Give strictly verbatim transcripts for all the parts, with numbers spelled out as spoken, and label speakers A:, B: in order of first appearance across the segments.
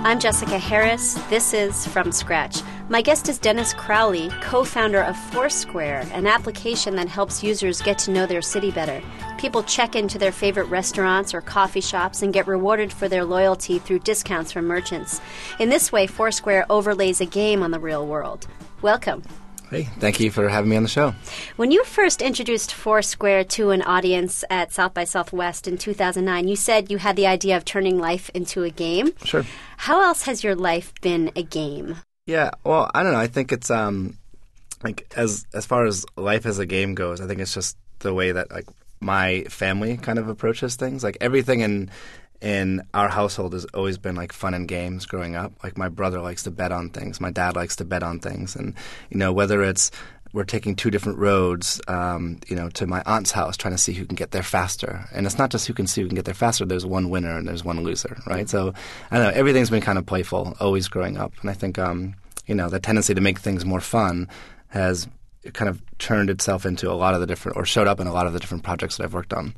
A: I'm Jessica Harris. This is From Scratch. My guest is Dennis Crowley, co-founder of Foursquare, an application that helps users get to know their city better. People check into their favorite restaurants or coffee shops and get rewarded for their loyalty through discounts from merchants. In this way, Foursquare overlays a game on the real world. Welcome.
B: Hey, thank you for having me on the show.
A: When you first introduced Foursquare to an audience at South by Southwest in two thousand nine, you said you had the idea of turning life into a game.
B: Sure.
A: How else has your life been a game?
B: Yeah, well, I don't know. I think it's um, like as as far as life as a game goes, I think it's just the way that like my family kind of approaches things. Like everything in in our household has always been like fun and games growing up. Like my brother likes to bet on things. My dad likes to bet on things. And, you know, whether it's we're taking two different roads, um, you know, to my aunt's house trying to see who can get there faster. And it's not just who can see who can get there faster. There's one winner and there's one loser, right? So, I don't know, everything's been kind of playful, always growing up. And I think, um, you know, the tendency to make things more fun has kind of turned itself into a lot of the different, or showed up in a lot of the different projects that I've worked on.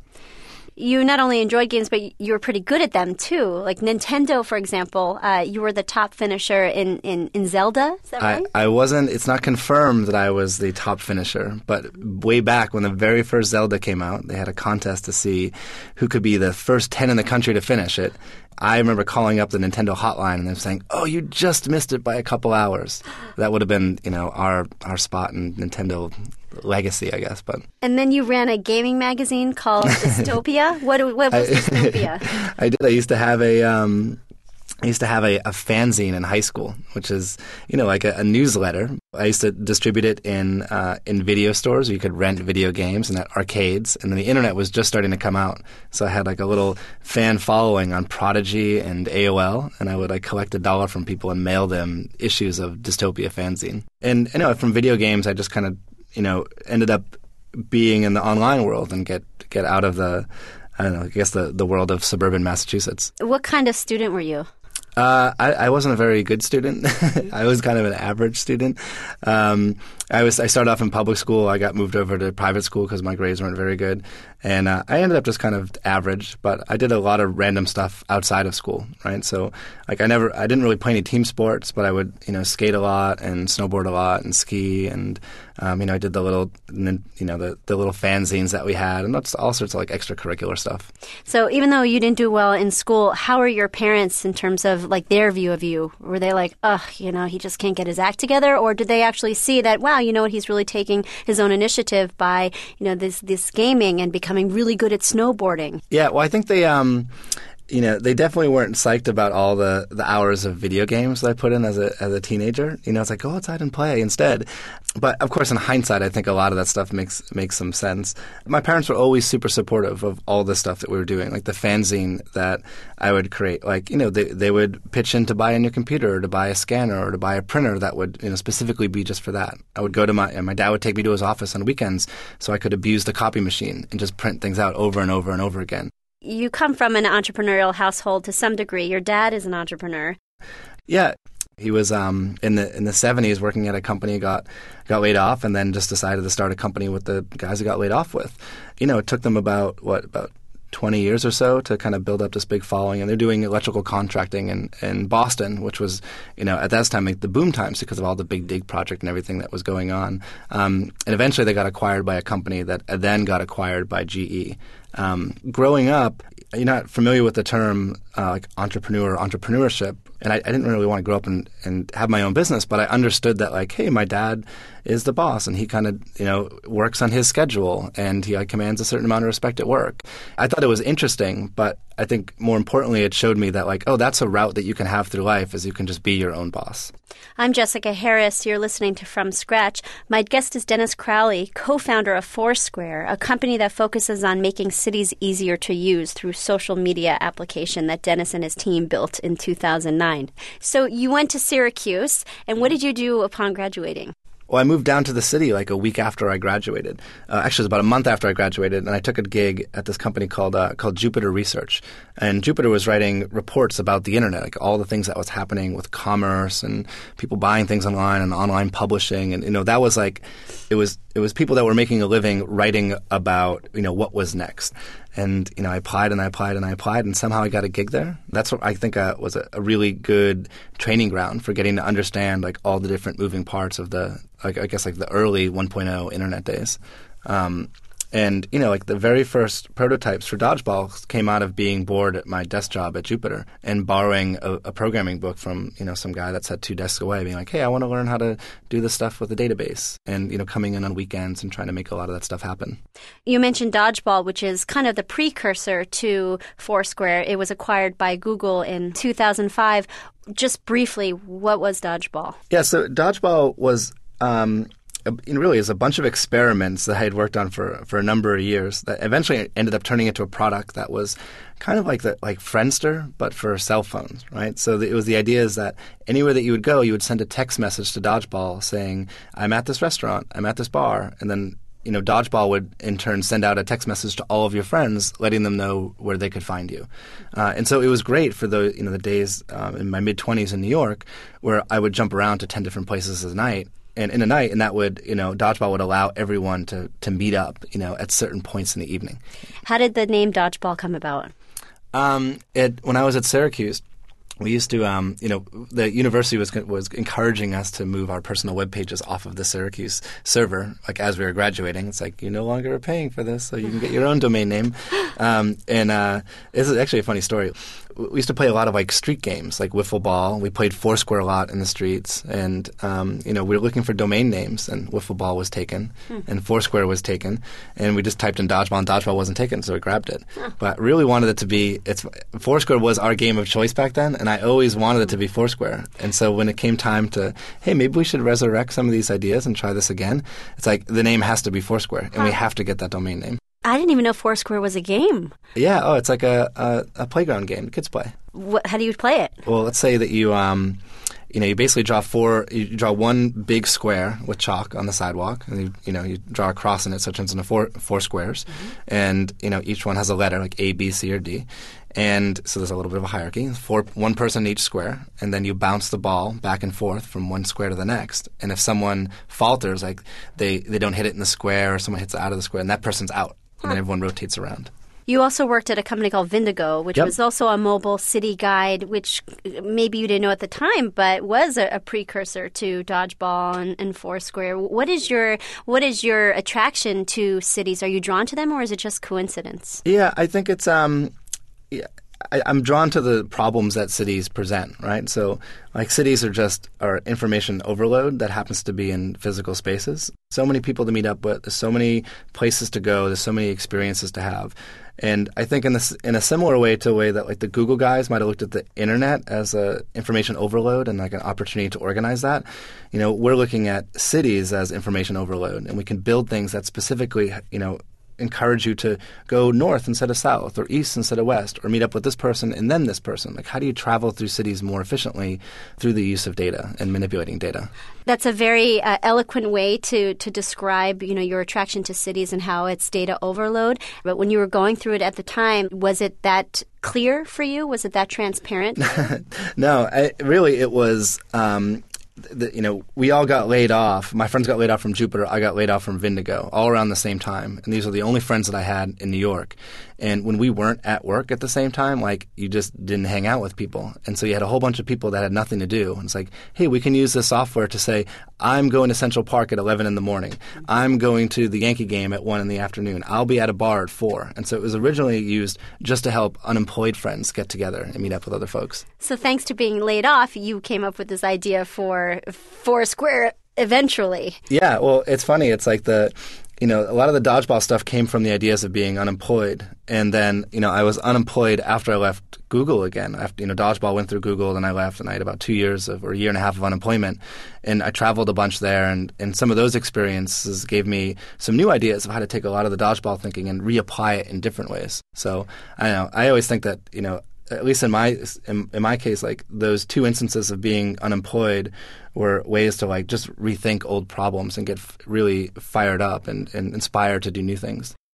A: You not only enjoyed games, but you were pretty good at them, too. Like Nintendo, for example, uh, you were the top finisher in, in, in Zelda, is that right?
B: I, I wasn't, it's not confirmed that I was the top finisher, but way back when the very first Zelda came out, they had a contest to see who could be the first ten in the country to finish it. I remember calling up the Nintendo hotline and them saying, "Oh, you just missed it by a couple hours." That would have been, you know, our our spot in Nintendo legacy, I guess. But
A: and then you ran a gaming magazine called Dystopia. What what was
B: I,
A: Dystopia?
B: I did. I used to have a. Um, I used to have a, a fanzine in high school, which is, you know, like a, a newsletter. I used to distribute it in uh, in video stores where you could rent video games and at arcades. And then the internet was just starting to come out. So I had like a little fan following on Prodigy and A O L. And I would like collect a dollar from people and mail them issues of Dystopia fanzine. And, you know, from video games, I just kind of, you know, ended up being in the online world and get get out of the, I don't know, I guess the, the world of suburban Massachusetts.
A: What kind of student were you?
B: Uh, I, I wasn't a very good student. I was kind of an average student. Um, I was. I started off in public school. I got moved over to private school because my grades weren't very good, and uh, I ended up just kind of average. But I did a lot of random stuff outside of school, right? So, like, I never, I didn't really play any team sports, but I would, you know, skate a lot and snowboard a lot and ski, and um, you know, I did the little, you know, the the little fanzines that we had, and that's all sorts of like extracurricular stuff.
A: So, even though you didn't do well in school, how are your parents in terms of like their view of you? Were they like, ugh, you know, he just can't get his act together? Or did they actually see that, wow, you know what, he's really taking his own initiative by, you know, this this gaming and becoming really good at snowboarding?
B: Yeah, well, I think they, um, you know, they definitely weren't psyched about all the, the hours of video games that I put in as a as a teenager. You know, it's like, go outside and play instead. But, of course, in hindsight, I think a lot of that stuff makes makes some sense. My parents were always super supportive of all the stuff that we were doing, like the fanzine that I would create. Like, you know, they they would pitch in to buy a new computer or to buy a scanner or to buy a printer that would, you know, specifically be just for that. I would go to my – and my dad would take me to his office on weekends so I could abuse the copy machine and just print things out over and over and over again.
A: You come from an entrepreneurial household to some degree. Your dad is an entrepreneur.
B: Yeah. He was um, in the in the seventies working at a company, got got laid off, and then just decided to start a company with the guys who got laid off with. You know, it took them about, what, about twenty years or so to kind of build up this big following. And they're doing electrical contracting in, in Boston, which was, you know, at that time, like the boom times because of all the big dig project and everything that was going on. Um, and eventually they got acquired by a company that then got acquired by G E. Um, growing up, you're not familiar with the term uh, like entrepreneur or entrepreneurship. And I, I didn't really want to grow up and, and have my own business, but I understood that, like, hey, my dad is the boss, and he kind of, you know, works on his schedule, and he uh, commands a certain amount of respect at work. I thought it was interesting, but I think more importantly, it showed me that, like, oh, that's a route that you can have through life, is you can just be your own boss.
A: I'm Jessica Harris. You're listening to From Scratch. My guest is Dennis Crowley, co-founder of Foursquare, a company that focuses on making cities easier to use through social media application that Dennis and his team built in two thousand nine. So you went to Syracuse, and what did you do upon graduating?
B: Well, I moved down to the city like a week after I graduated. Uh, actually, it was about a month after I graduated, and I took a gig at this company called uh, called Jupiter Research. And Jupiter was writing reports about the internet, like all the things that was happening with commerce and people buying things online and online publishing. And, you know, that was like, it was it was people that were making a living writing about, you know, what was next. And, you know, I applied and I applied and I applied and somehow I got a gig there. That's what I think uh, was a, a really good training ground for getting to understand like all the different moving parts of the, like, I guess like the early one point oh internet days. Um, And, you know, like the very first prototypes for Dodgeball came out of being bored at my desk job at Jupiter and borrowing a, a programming book from, you know, some guy that sat two desks away being like, hey, I want to learn how to do this stuff with a database and, you know, coming in on weekends and trying to make a lot of that stuff happen.
A: You mentioned Dodgeball, which is kind of the precursor to Foursquare. It was acquired by Google in two thousand five. Just briefly, what was Dodgeball?
B: Yeah, so Dodgeball was... Um, It really is a bunch of experiments that I had worked on for, for a number of years that eventually ended up turning into a product that was kind of like the like Friendster, but for cell phones, right? So the, it was the idea is that anywhere that you would go, you would send a text message to Dodgeball saying, I'm at this restaurant, I'm at this bar, and then you know Dodgeball would in turn send out a text message to all of your friends, letting them know where they could find you. Uh, and so it was great for the you know the days um, in my mid twenties in New York, where I would jump around to ten different places a night. And in a night, and that would, you know, Dodgeball would allow everyone to, to meet up, you know, at certain points in the evening.
A: How did the name Dodgeball come about?
B: Um, it, when I was at Syracuse, we used to, um, you know, the university was was encouraging us to move our personal web pages off of the Syracuse server, like as we were graduating. It's like, you no longer are paying for this, so you can get your own domain name. Um, and uh, this is actually a funny story. We used to play a lot of like street games, like wiffle ball. We played Foursquare a lot in the streets, and um, you know we were looking for domain names, and wiffle ball was taken, hmm. and Foursquare was taken, and we just typed in Dodgeball, and Dodgeball wasn't taken, so we grabbed it. Huh. But really wanted it to be. It's Foursquare was our game of choice back then, and I always wanted it to be Foursquare. And so when it came time to, hey, maybe we should resurrect some of these ideas and try this again, it's like the name has to be Foursquare, and huh. we have to get that domain name.
A: I didn't even know Foursquare was a game.
B: Yeah. Oh, it's like a, a, a playground game. Kids play.
A: What, how do you play it?
B: Well, let's say that you, um, you know, you basically draw four. You draw one big square with chalk on the sidewalk, and you, you know, you draw a cross in it, so it turns into four four squares, mm-hmm. and you know, each one has a letter like A, B, C, or D, and so there's a little bit of a hierarchy. Four, one person in each square, and then you bounce the ball back and forth from one square to the next. And if someone falters, like they they don't hit it in the square, or someone hits it out of the square, and that person's out. And then everyone rotates around.
A: You also worked at a company called Vindigo, which
B: yep.
A: was also a mobile city guide, which maybe you didn't know at the time, but was a, a precursor to Dodgeball and, and Foursquare. What is your what is your attraction to cities? Are you drawn to them, or is it just coincidence?
B: Yeah, I think it's um, yeah, I, I'm drawn to the problems that cities present, right? So, like, cities are just are information overload that happens to be in physical spaces. So many people to meet up with. There's so many places to go. There's so many experiences to have. And I think in this in a similar way to the way that like the Google guys might have looked at the internet as a information overload and like an opportunity to organize that, you know, we're looking at cities as information overload, and we can build things that specifically, you know, encourage you to go north instead of south, or east instead of west, or meet up with this person and then this person. Like, how do you travel through cities more efficiently through the use of data and manipulating data?
A: That's a very uh, eloquent way to to describe, you know, your attraction to cities and how it's data overload. But when you were going through it at the time, was it that clear for you? Was it that transparent?
B: No, I, really, it was. Um, The, you know, we all got laid off. My friends got laid off from Jupiter. I got laid off from Vindigo, all around the same time. And these are the only friends that I had in New York. And when we weren't at work at the same time, like, you just didn't hang out with people. And so you had a whole bunch of people that had nothing to do. And it's like, hey, we can use this software to say, I'm going to Central Park at eleven in the morning. I'm going to the Yankee game at one in the afternoon. I'll be at a bar at four. And so it was originally used just to help unemployed friends get together and meet up with other folks.
A: So thanks to being laid off, you came up with this idea for Foursquare eventually.
B: Yeah, well, it's funny. It's like the, you know, a lot of the Dodgeball stuff came from the ideas of being unemployed. And then, you know, I was unemployed after I left Google again. After, you know, Dodgeball went through Google, then I left, and I had about two years of, or a year and a half of unemployment. And I traveled a bunch there, and, and some of those experiences gave me some new ideas of how to take a lot of the Dodgeball thinking and reapply it in different ways. So, I don't know, I always think that, you know, at least in my in, in my case, like, those two instances of being unemployed were ways to, like, just rethink old problems and get f- really fired up and, and inspired to do new things.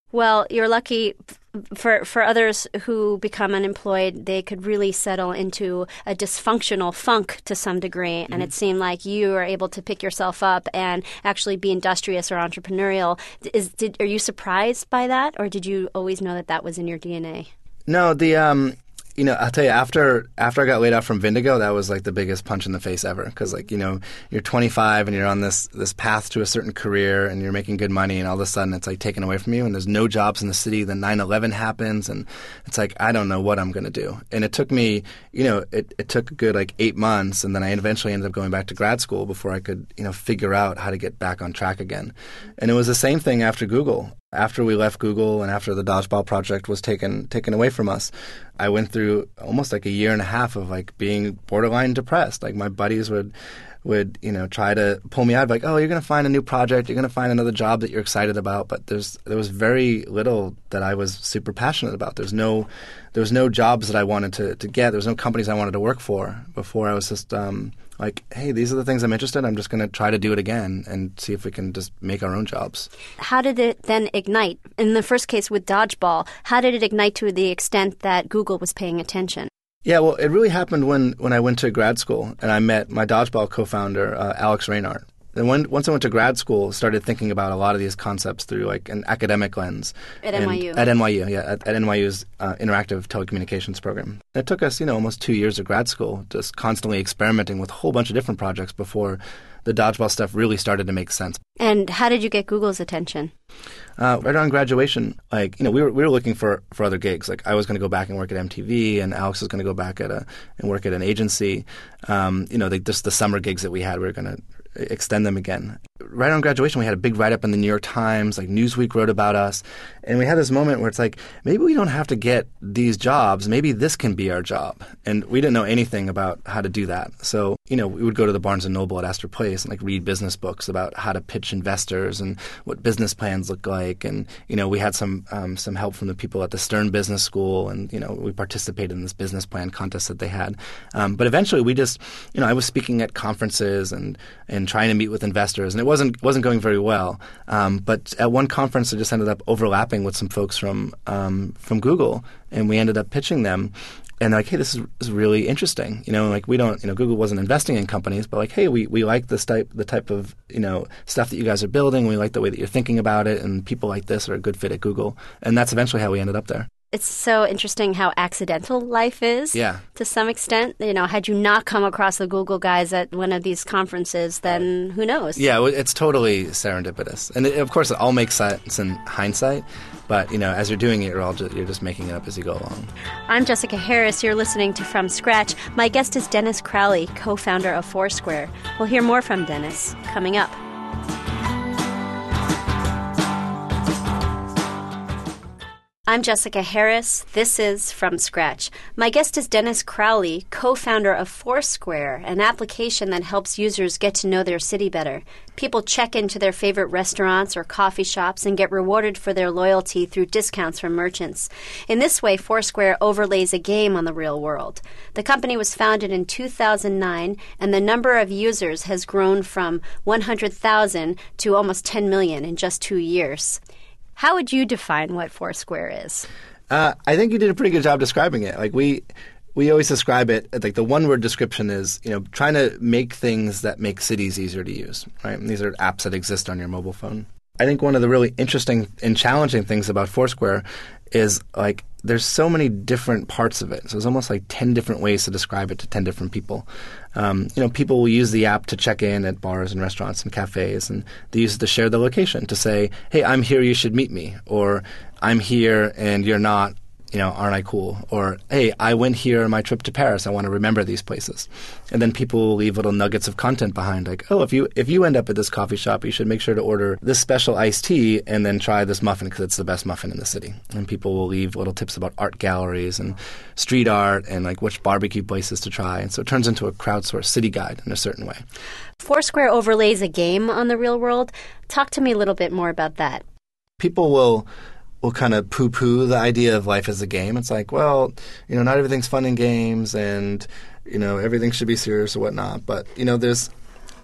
A: Well, you're lucky. For for others who become unemployed, they could really settle into a dysfunctional funk to some degree. Mm-hmm. And it seemed like you were able to pick yourself up and actually be industrious or entrepreneurial. Is did are you surprised by that, or did you always know that that was in your D N A?
B: No, the um, you know, I'll tell you, after after I got laid off from Vindigo, that was like the biggest punch in the face ever. Because like, you know, you're twenty-five and you're on this this path to a certain career and you're making good money, and all of a sudden it's like taken away from you and there's no jobs in the city. Then nine eleven happens and it's like, I don't know what I'm going to do. And it took me, you know, it, it took a good like eight months, and then I eventually ended up going back to grad school before I could, you know, figure out how to get back on track again. And it was the same thing after Google. After we left Google and after the Dodgeball project was taken taken away from us, I went through almost like a year and a half of like being borderline depressed. Like my buddies would would, you know, try to pull me out, like, oh, you're going to find a new project, you're going to find another job that you're excited about. But there's there was very little that I was super passionate about. There's no there was no jobs that I wanted to, to get. There was no companies I wanted to work for before. I was just um, like, hey, these are the things I'm interested in. I'm just going to try to do it again and see if we can just make our own jobs.
A: How did it then ignite? In the first case with Dodgeball, how did it ignite to the extent that Google was paying attention?
B: Yeah, well, it really happened when, when I went to grad school and I met my Dodgeball co-founder, uh, Alex Reinhardt. And when, once I went to grad school, started thinking about a lot of these concepts through like an academic lens.
A: At N Y U.
B: At N Y U, yeah, at, at N Y U's uh, interactive telecommunications program. It took us, you know, almost two years of grad school, just constantly experimenting with a whole bunch of different projects before the Dodgeball stuff really started to make sense.
A: And how did you get Google's attention?
B: Uh, right around graduation, like, you know, we were we were looking for, for other gigs. Like, I was going to go back and work at M T V, and Alex was going to go back at a and work at an agency. Um, you know, they, just the summer gigs that we had, we were going to extend them again. Right on graduation, we had a big write-up in the New York Times, like Newsweek wrote about us, and we had this moment where it's like, maybe we don't have to get these jobs, maybe this can be our job. And we didn't know anything about how to do that. So, you know, we would go to the Barnes and Noble at Astor Place and like read business books about how to pitch investors and what business plans look like. And, you know, we had some um, some help from the people at the Stern Business School, and, you know, we participated in this business plan contest that they had. Um, but eventually we just, you know, I was speaking at conferences and, and trying to meet with investors, and it wasn't wasn't going very well. Um, but at one conference, I just ended up overlapping with some folks from um, from Google, and we ended up pitching them. And they're like, hey, this is, is really interesting. You know, like we don't, you know, Google wasn't investing in companies, but like, hey, we, we like this type, the type of, you know, stuff that you guys are building. We like the way that you're thinking about it, and people like this are a good fit at Google. And that's eventually how we ended up there.
A: It's so interesting how accidental life is,
B: yeah,
A: to some extent. You know, had you not come across the Google guys at one of these conferences, then who knows?
B: Yeah, it's totally serendipitous. And it, of course, it all makes sense in hindsight. But, you know, as you're doing it, you're all just, you're just making it up as you go along.
A: I'm Jessica Harris. You're listening to From Scratch. My guest is Dennis Crowley, co-founder of Foursquare. We'll hear more from Dennis coming up. I'm Jessica Harris. This is From Scratch. My guest is Dennis Crowley, co-founder of Foursquare, an application that helps users get to know their city better. People check into their favorite restaurants or coffee shops and get rewarded for their loyalty through discounts from merchants. In this way, Foursquare overlays a game on the real world. The company was founded in two thousand nine, and the number of users has grown from one hundred thousand to almost ten million in just two years. How would you define what Foursquare is?
B: Uh, I think you did a pretty good job describing it. Like we, we always describe it, like the one-word description is, you know, trying to make things that make cities easier to use, right? And these are apps that exist on your mobile phone. I think one of the really interesting and challenging things about Foursquare is like there's so many different parts of it. So it's almost like ten different ways to describe it to ten different people. Um, you know, people will use the app to check in at bars and restaurants and cafes, and they use it to share the location to say, hey, I'm here, you should meet me, or I'm here and you're not, you know, aren't I cool? Or, hey, I went here on my trip to Paris. I want to remember these places. And then people will leave little nuggets of content behind, like, oh, if you if you end up at this coffee shop, you should make sure to order this special iced tea and then try this muffin because it's the best muffin in the city. And people will leave little tips about art galleries and street art and like which barbecue places to try. And so it turns into a crowdsourced city guide in a certain way.
A: Foursquare overlays a game on the real world. Talk to me a little bit more about that.
B: People will... will kind of poo-poo the idea of life as a game. It's like, well, you know, not everything's fun in games and, you know, everything should be serious or whatnot. But, you know, there's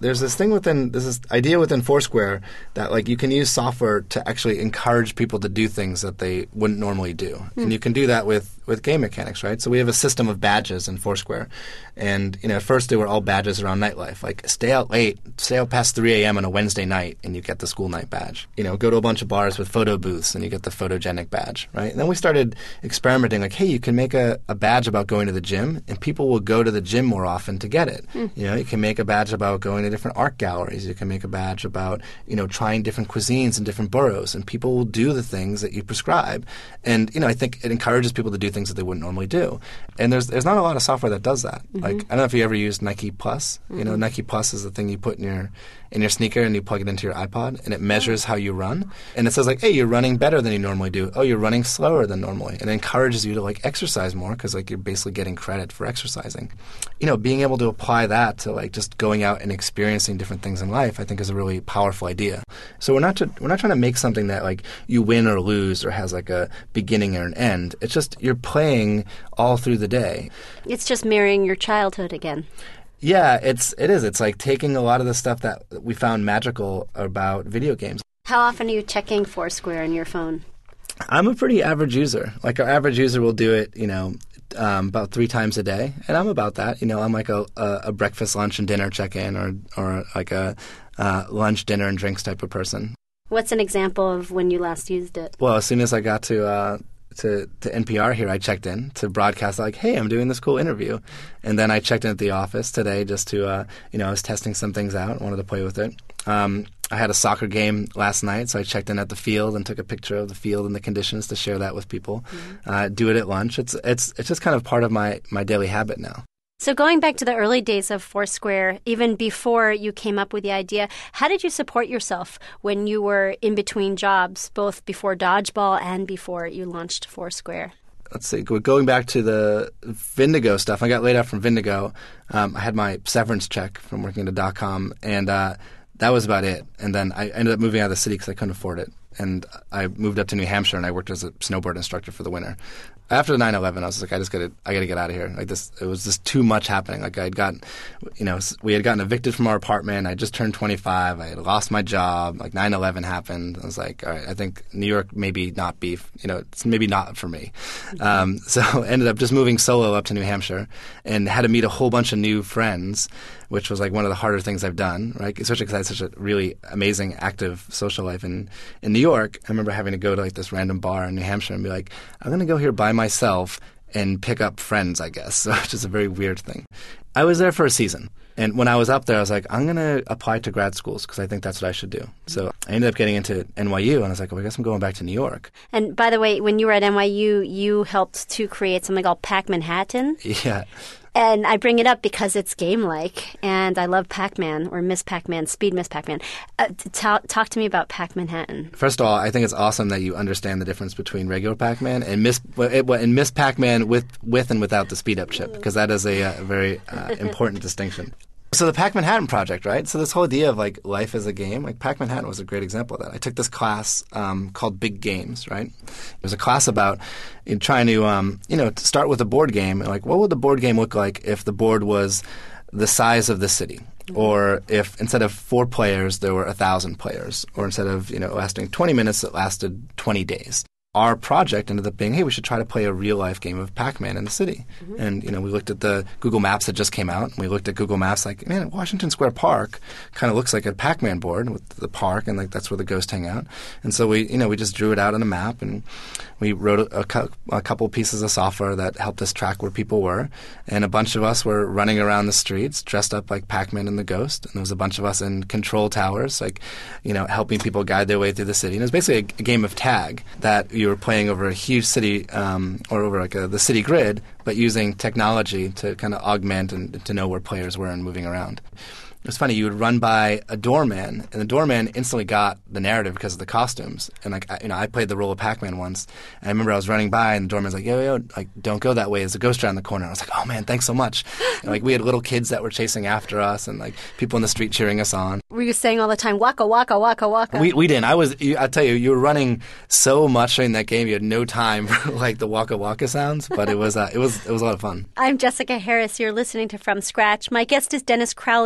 B: there's this thing within, there's this idea within Foursquare that like you can use software to actually encourage people to do things that they wouldn't normally do. Mm. And you can do that with, with game mechanics, right? So we have a system of badges in Foursquare. And, you know, at first they were all badges around nightlife. Like stay out late, stay out past three a.m. on a Wednesday night and you get the school night badge. You know, go to a bunch of bars with photo booths and you get the photogenic badge, right? And then we started experimenting like, hey, you can make a, a badge about going to the gym and people will go to the gym more often to get it. Mm. You know, you can make a badge about going to different art galleries. You can make a badge about, you know, trying different cuisines in different boroughs, and people will do the things that you prescribe. And, you know, I think it encourages people to do things that they wouldn't normally do. And there's there's not a lot of software that does that. Mm-hmm. Like, I don't know if you ever used Nike Plus. Mm-hmm. You know, Nike Plus is the thing you put in your in your sneaker and you plug it into your iPod, and it measures how you run. And it says, like, hey, you're running better than you normally do. Oh, you're running slower than normally. And it encourages you to, like, exercise more because, like, you're basically getting credit for exercising. You know, being able to apply that to, like, just going out and experiencing different things in life, I think is a really powerful idea. So we're not to, we're not trying to make something that, like, you win or lose or has, like, a beginning or an end. It's just you're playing all through the day.
A: It's just mirroring your childhood again.
B: Yeah, it's it is. It's like taking a lot of the stuff that we found magical about video games.
A: How often are you checking Foursquare on your phone?
B: I'm a pretty average user. Like our average user will do it, you know, um, about three times a day, and I'm about that. You know, I'm like a, a, a breakfast, lunch, and dinner check-in, or or like a uh, lunch, dinner, and drinks type of person.
A: What's an example of when you last used it?
B: Well, as soon as I got to. Uh, To, to N P R here, I checked in to broadcast like, hey, I'm doing this cool interview. And then I checked in at the office today just to, uh, you know, I was testing some things out, wanted to play with it. Um, I had a soccer game last night, so I checked in at the field and took a picture of the field and the conditions to share that with people. Mm-hmm. Uh, do it at lunch. It's it's it's just kind of part of my, my daily habit now.
A: So going back to the early days of Foursquare, even before you came up with the idea, how did you support yourself when you were in between jobs, both before Dodgeball and before you launched Foursquare?
B: Let's see. Going back to the Vindigo stuff, I got laid off from Vindigo. Um, I had my severance check from working at a dot-com, and uh, that was about it. And then I ended up moving out of the city because I couldn't afford it. And I moved up to New Hampshire, and I worked as a snowboard instructor for the winter. After nine eleven, I was like, I just got to, I got to get out of here. Like this, it was just too much happening. Like I'd gotten, you know, we had gotten evicted from our apartment. I just turned twenty-five. I had lost my job. Like nine eleven happened. I was like, all right, I think New York maybe not be, you know, it's maybe not for me. Um, so ended up just moving solo up to New Hampshire and had to meet a whole bunch of new friends, which was like one of the harder things I've done, right? Especially because I had such a really amazing, active social life in, in New York. I remember having to go to like this random bar in New Hampshire and be like, I'm going to go here by myself and pick up friends, I guess, which is a very weird thing. I was there for a season. And when I was up there, I was like, I'm going to apply to grad schools because I think that's what I should do. So I ended up getting into N Y U, and I was like, well, I guess I'm going back to New York.
A: And by the way, when you were at N Y U, you helped to create something called Pac-Manhattan.
B: Yeah.
A: And I bring it up because it's game-like, and I love Pac-Man, or Miss Pac-Man, Speed Miss Pac-Man. Uh, t- talk to me about Pac-Manhattan.
B: First of all, I think it's awesome that you understand the difference between regular Pac-Man and Miss and Miss Pac-Man with, with and without the speed-up chip, because that is a, a very uh, important distinction. So the Pac-Manhattan project, right? So this whole idea of like life as a game, like Pac-Manhattan was a great example of that. I took this class um, called Big Games, right? It was a class about you know, trying to, um, you know, to start with a board game. And like, what would the board game look like if the board was the size of the city? Mm-hmm. Or if instead of four players, there were a thousand players? Or instead of, you know, lasting twenty minutes, it lasted twenty days. Our project ended up being, hey, we should try to play a real-life game of Pac-Man in the city. Mm-hmm. And, you know, we looked at the Google Maps that just came out, and we looked at Google Maps like, man, Washington Square Park kind of looks like a Pac-Man board with the park, and, like, that's where the ghosts hang out. And so we, you know, we just drew it out on a map, and we wrote a, a, cu- a couple pieces of software that helped us track where people were. And a bunch of us were running around the streets dressed up like Pac-Man and the Ghost. And there was a bunch of us in control towers, like, you know, helping people guide their way through the city. And it was basically a, a game of tag that you were playing over a huge city um, or over like a, the city grid, but using technology to kind of augment and to know where players were and moving around. It was funny. You would run by a doorman, and the doorman instantly got the narrative because of the costumes. And like, I, you know, I played the role of Pac-Man once, and I remember I was running by, and the doorman's like, "Yo, yo, like, don't go that way. There's a ghost around the corner." And I was like, "Oh man, thanks so much." And, like, we had little kids that were chasing after us, and like people in the street cheering us on.
A: Were you saying all the time, "Waka, waka, waka, waka"?
B: We we didn't. I was. I tell you, you were running so much during that game. You had no time for like the waka waka sounds, but it was uh, it was it was a lot of fun.
A: I'm Jessica Harris. You're listening to From Scratch. My guest is Dennis Crowley, co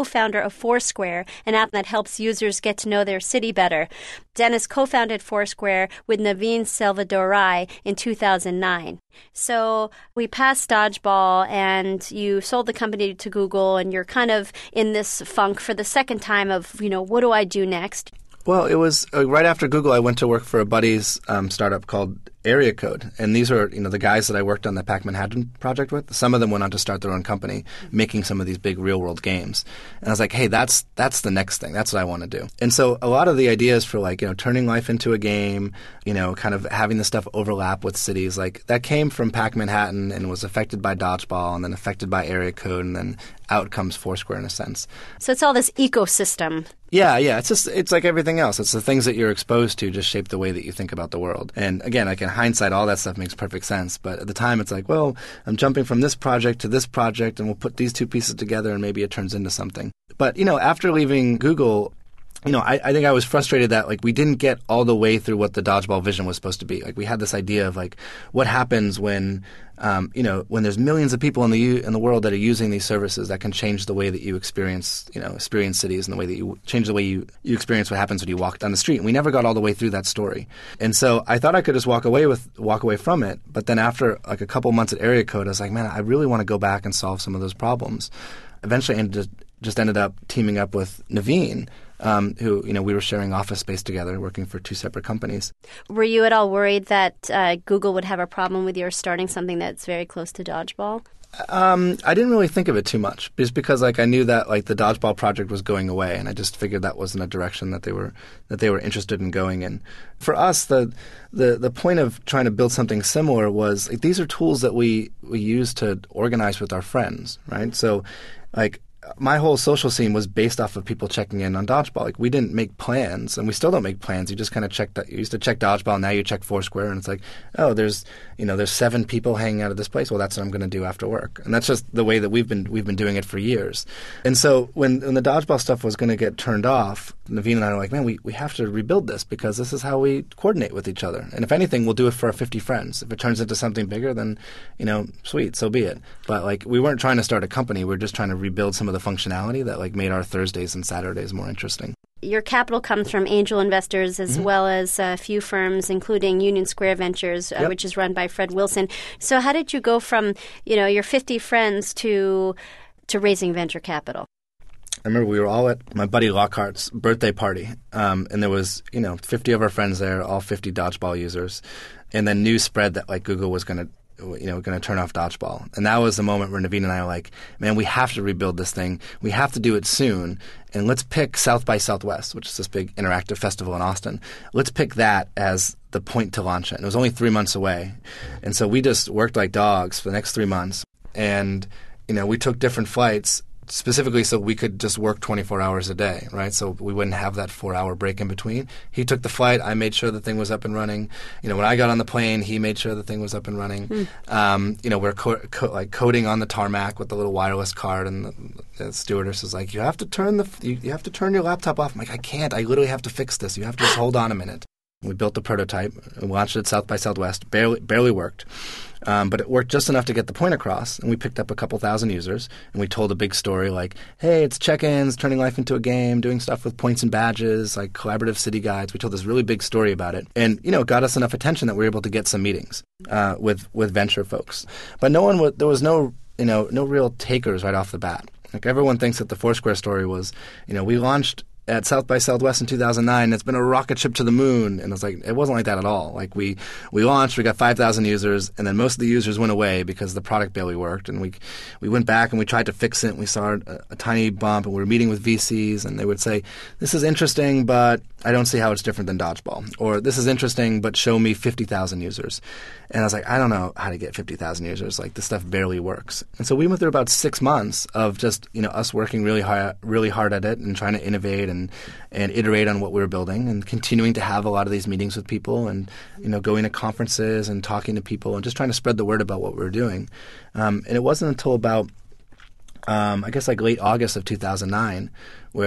A: co-founder of Foursquare, an app that helps users get to know their city better. Dennis co-founded Foursquare with Naveen Selvadurai in two thousand nine. So we passed Dodgeball, and you sold the company to Google, and you're kind of in this funk for the second time of, you know, what do I do next?
B: Well, it was uh, right after Google, I went to work for a buddy's um, startup called Area Code. And these are, you know, the guys that I worked on the Pac Manhattan project with. Some of them went on to start their own company, making some of these big real-world games. And I was like, hey, that's that's the next thing. That's what I want to do. And so a lot of the ideas for, like, you know, turning life into a game, you know, kind of having the stuff overlap with cities, like, that came from Pac Manhattan and was affected by Dodgeball and then affected by Area Code, and then out comes Foursquare in a sense.
A: So it's all this ecosystem.
B: Yeah, yeah. It's just it's like everything else. It's the things that you're exposed to just shape the way that you think about the world. And again, like in hindsight, all that stuff makes perfect sense. But at the time, it's like, well, I'm jumping from this project to this project, and we'll put these two pieces together, and maybe it turns into something. But, you know, after leaving Google, you know, I, I think I was frustrated that, like, we didn't get all the way through what the Dodgeball vision was supposed to be. Like, we had this idea of, like, what happens when, um, you know, when there's millions of people in the u- in the world that are using these services that can change the way that you experience, you know, experience cities and the way that you change the way you, you experience what happens when you walk down the street. And we never got all the way through that story. And so I thought I could just walk away with walk away from it. But then after, like, a couple months at Area Code, I was like, man, I really want to go back and solve some of those problems. Eventually, I ended, just ended up teaming up with Naveen, Um, who, you know, we were sharing office space together, working for two separate companies.
A: Were you at all worried that uh, Google would have a problem with your starting something that's very close to Dodgeball?
B: Um, I didn't really think of it too much, just because, like, I knew that, like, the Dodgeball project was going away, and I just figured that wasn't a direction that they were that they were interested in going in. For us, the the the point of trying to build something similar was, like, these are tools that we we use to organize with our friends, right? So, like, my whole social scene was based off of people checking in on Dodgeball. Like, we didn't make plans, and we still don't make plans. You just kind of check that. You used to check Dodgeball, now you check Foursquare, and it's like, oh, there's, you know, there's seven people hanging out at this place. Well, that's what I'm going to do after work, and that's just the way that we've been we've been doing it for years. And so when when the Dodgeball stuff was going to get turned off, Naveen and I were like, man, we we have to rebuild this, because this is how we coordinate with each other. And if anything, we'll do it for our fifty friends. If it turns into something bigger, then, you know, sweet, so be it. But, like, we weren't trying to start a company. We were just trying to rebuild some of the functionality that, like, made our Thursdays and Saturdays more interesting.
A: Your capital comes from angel investors as mm-hmm. well as a few firms, including Union Square Ventures, uh,
B: yep.
A: which is run by Fred Wilson. So how did you go from, you know, your fifty friends to to raising venture capital?
B: I remember we were all at my buddy Lockhart's birthday party, um, and there was, you know, fifty of our friends there, all fifty Dodgeball users, and then news spread that, like, Google was going to, you know, going to turn off Dodgeball. And that was the moment where Naveen and I were like, man, we have to rebuild this thing. We have to do it soon. And let's pick South by Southwest, which is this big interactive festival in Austin. Let's pick that as the point to launch it. And it was only three months away. And so we just worked like dogs for the next three months. And, you know, we took different flights specifically so we could just work twenty-four hours a day, right? So we wouldn't have that four-hour break in between. He took the flight. I made sure the thing was up and running. You know, when I got on the plane, he made sure the thing was up and running. Mm. Um, you know, we're co- co- like coding on the tarmac with the little wireless card, and the, the stewardess is like, "You have to turn the you, you have to turn your laptop off." I'm like, "I can't. I literally have to fix this. You have to just hold on a minute." We built the prototype and launched it at South by Southwest. Barely, barely worked. Um, but it worked just enough to get the point across, and we picked up a couple thousand users, and we told a big story like, hey, it's check-ins, turning life into a game, doing stuff with points and badges, like collaborative city guides. We told this really big story about it, and, you know, it got us enough attention that we were able to get some meetings uh, with, with venture folks. But no one, w- there was no, you know, no real takers right off the bat. Like, everyone thinks that the Foursquare story was, you know, we launched at South by Southwest in two thousand nine, it's been a rocket ship to the moon. And it's like, it wasn't like that at all. Like, we, we launched, we got five thousand users, and then most of the users went away because the product barely worked. And we we went back and we tried to fix it, and we saw a, a tiny bump, and we were meeting with V Cs, and they would say, this is interesting, but I don't see how it's different than Dodgeball. Or, this is interesting, but show me fifty thousand users. And I was like, I don't know how to get fifty thousand users. Like, this stuff barely works. And so we went through about six months of just, you know, us working really hard, really hard at it and trying to innovate and, and iterate on what we were building, and continuing to have a lot of these meetings with people, and, you know, going to conferences and talking to people and just trying to spread the word about what we were doing. Um, and it wasn't until about, um, I guess, like late August of two thousand nine where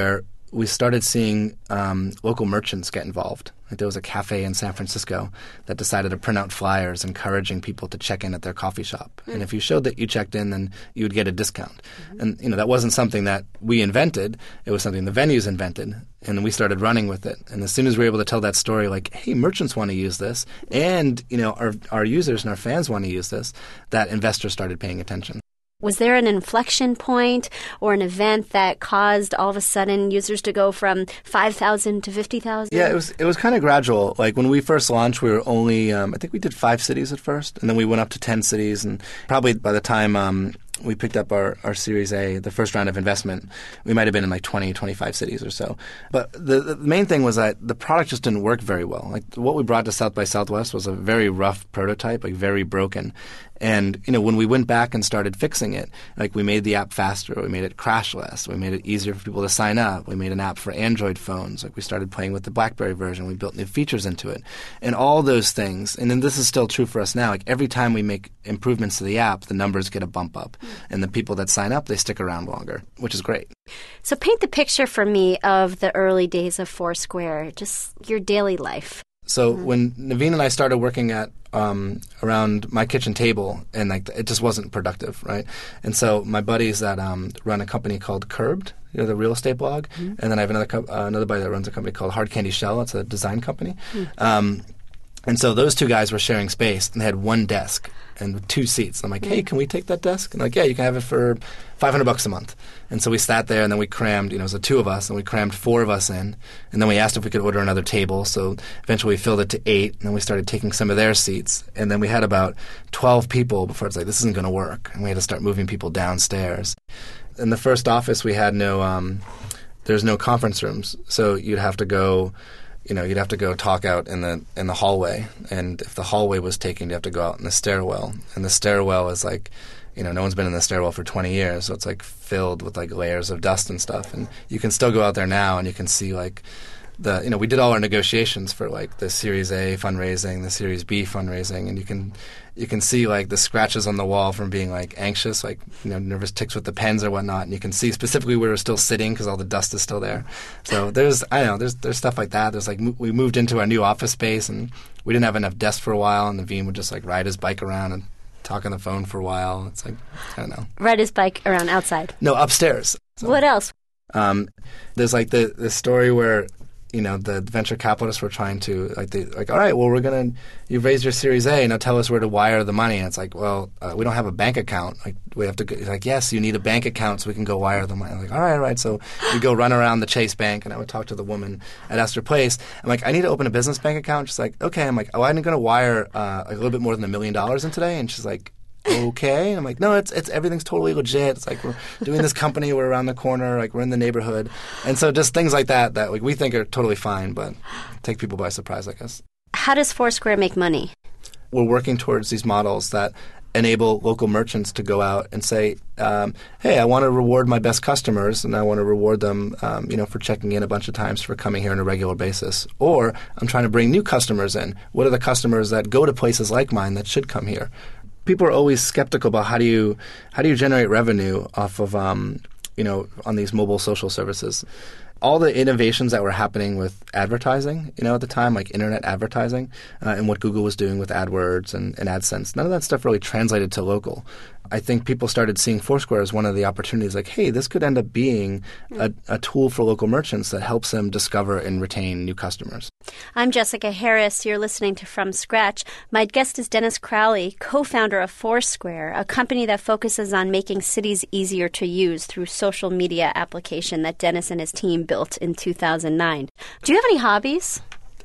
B: we started seeing um, local merchants get involved. Like there was a cafe in San Francisco that decided to print out flyers encouraging people to check in at their coffee shop. Mm. And if you showed that you checked in, then you would get a discount. Mm-hmm. And you know that wasn't something that we invented. It was something the venues invented. And we started running with it. And as soon as we were able to tell that story, like, hey, merchants want to use this, and you know our our users and our fans want to use this, that investors started paying attention.
A: Was there an inflection point or an event that caused all of a sudden users to go from five thousand to fifty thousand?
B: Yeah, it was it was kind of gradual. Like when we first launched, we were only, um, I think we did five cities at first, and then we went up to ten cities. And probably by the time um, we picked up our, our Series A, the first round of investment, we might have been in like twenty, twenty-five cities or so. But the, the main thing was that the product just didn't work very well. Like what we brought to South by Southwest was a very rough prototype, like very broken. And, you know, when we went back and started fixing it, like we made the app faster, we made it crash less, we made it easier for people to sign up, we made an app for Android phones, like we started playing with the BlackBerry version, we built new features into it. And all those things, and then this is still true for us now, like every time we make improvements to the app, the numbers get a bump up. Mm. And the people that sign up, they stick around longer, which is great.
A: So paint the picture for me of the early days of Foursquare, just your daily life.
B: So mm-hmm. when Naveen and I started working at um, around my kitchen table, and like it just wasn't productive, right? And so my buddies that um, run a company called Curbed, you know, the real estate blog, mm-hmm. and then I have another co- uh, another buddy that runs a company called Hard Candy Shell. It's a design company. Mm-hmm. Um, and so those two guys were sharing space, and they had one desk and two seats. I'm like, hey, can we take that desk? And they're like, yeah, you can have it for five hundred bucks a month. And so we sat there, and then we crammed, you know, it was the two of us, and we crammed four of us in. And then we asked if we could order another table. So eventually we filled it to eight, and then we started taking some of their seats. And then we had about twelve people before it's like, this isn't going to work. And we had to start moving people downstairs. In the first office, we had no, um, there's no conference rooms. So you'd have to go... You know, you'd have to go talk out in the in the hallway, and if the hallway was taken, you have to go out in the stairwell. And the stairwell is like, you know, no one's been in the stairwell for twenty years, so it's like filled with like layers of dust and stuff. And you can still go out there now, and you can see like the, you know, we did all our negotiations for like the Series A fundraising, the Series B fundraising, and you can you can see like the scratches on the wall from being like anxious, like, you know, nervous ticks with the pens or whatnot, and you can see specifically where we're still sitting because all the dust is still there. So there's, I don't know, there's there's stuff like that. There's like mo- we moved into our new office space, and we didn't have enough desks for a while, and Naveen would just like ride his bike around and talk on the phone for a while. It's like, I don't know.
A: Ride his bike around outside?
B: No, upstairs. So,
A: what else?
B: Um, there's like the the story where, you know, the venture capitalists were trying to, like, they, like, all right, well, we're going to, you've raised your Series A, now tell us where to wire the money. And it's like, well, uh, we don't have a bank account. Like, we have to go, like, yes, you need a bank account so we can go wire the money. I'm like, all right, all right. So we go run around the Chase Bank, and I would talk to the woman at Astor Place. I'm like, I need to open a business bank account. She's like, okay. I'm like, oh, I'm going to wire uh, like a little bit more than a million dollars in today. And she's like, okay. And I'm like, no, it's it's everything's totally legit. It's like we're doing this company, we're around the corner, like we're in the neighborhood. And so just things like that that like we think are totally fine, but take people by surprise, I guess.
A: How does Foursquare make money?
B: We're working towards these models that enable local merchants to go out and say, um, hey, I want to reward my best customers, and I want to reward them um, you know, for checking in a bunch of times, for coming here on a regular basis. Or I'm trying to bring new customers in. What are the customers that go to places like mine that should come here? People are always skeptical about how do you how do you generate revenue off of um, you know, on these mobile social services. All the innovations that were happening with advertising, you know, at the time, like internet advertising, uh, and what Google was doing with AdWords and, and AdSense, none of that stuff really translated to local. I think people started seeing Foursquare as one of the opportunities, like, hey, this could end up being a, a tool for local merchants that helps them discover and retain new customers.
A: I'm Jessica Harris. You're listening to From Scratch. My guest is Dennis Crowley, co-founder of Foursquare, a company that focuses on making cities easier to use through social media application that Dennis and his team built in two thousand nine. Do you have any hobbies?